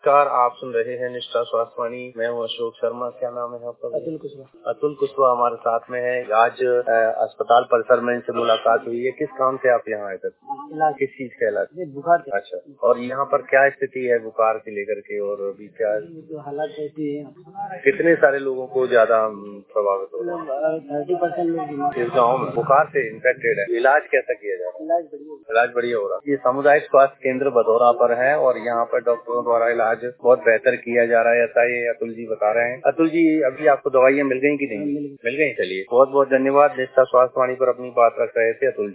नमस्कार, आप सुन रहे हैं निष्ठा स्वास्थ्य वाणी। मैं हूँ अशोक शर्मा। क्या नाम है आपका? अतुल कुशवाहा। अतुल कुशवाहा हमारे साथ में है। आज अस्पताल परिसर में इनसे मुलाकात हुई है। किस काम से आप यहाँ आए थे? इलाज। किस चीज का इलाज? बुखार। अच्छा, और यहाँ पर क्या स्थिति है बुखार से लेकर के, और अभी क्या हालात ऐसी है? कितने सारे लोगों को ज्यादा प्रभावित हो रहा है? 30% लोग इस गाँव में बुखार से इन्फेक्टेड है। इलाज कैसा किया जा रहा है? इलाज बढ़िया हो रहा है। ये सामुदायिक स्वास्थ्य केंद्र भदौरा पर है और यहाँ पर डॉक्टरों द्वारा इलाज बहुत बेहतर किया जा रहा है, ऐसा ये अतुल जी बता रहे हैं। अतुल जी, अभी आपको दवाइयाँ मिल गई कि नहीं? मिल गई। चलिए, बहुत बहुत धन्यवाद। निष्ठा स्वास्थ्य वाणी पर अपनी बात रख रहे थे अतुल जी।